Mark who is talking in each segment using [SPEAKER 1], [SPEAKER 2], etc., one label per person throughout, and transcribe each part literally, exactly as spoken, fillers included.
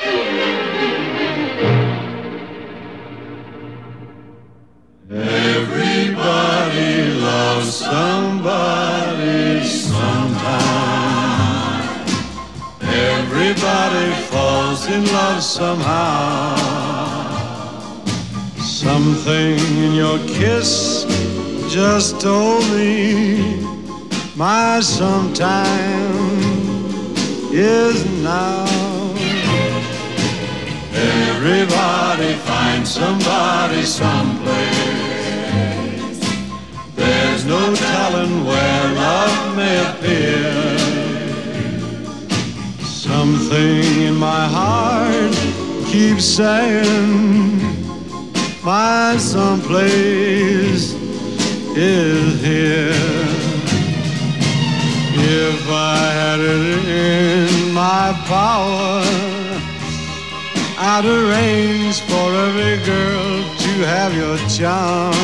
[SPEAKER 1] Everybody loves somebody sometime. Everybody falls in love somehow. Something in your kiss just told me my sometime is now. Everybody finds somebody someplace. There's no telling where love may appear. Something in my heart keeps saying my someplace is here. If I had it in my power, I'd arrange for every girl to have your charm.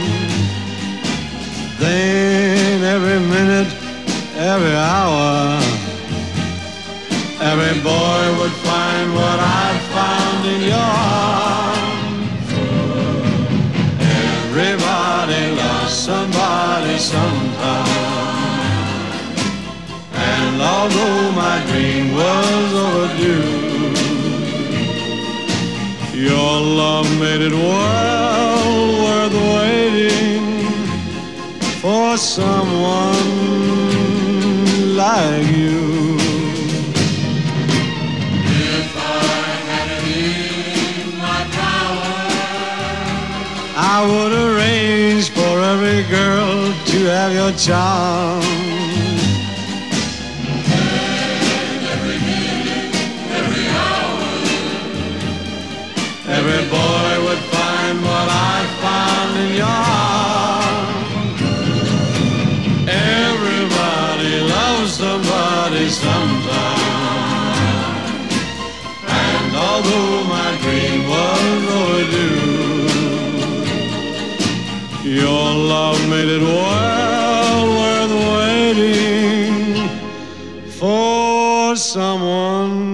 [SPEAKER 1] Then every minute, every hour, every boy would find what I found in your arms. Everybody loves somebody sometime. And although my dream was overdue, your love made it well worth waiting for someone like you.
[SPEAKER 2] If I had it in my power,
[SPEAKER 1] I would arrange for every girl to have your charm. Every boy would find what I found in your arms. Everybody loves somebody sometime. And although my dream was overdue, your love made it well worth waiting for someone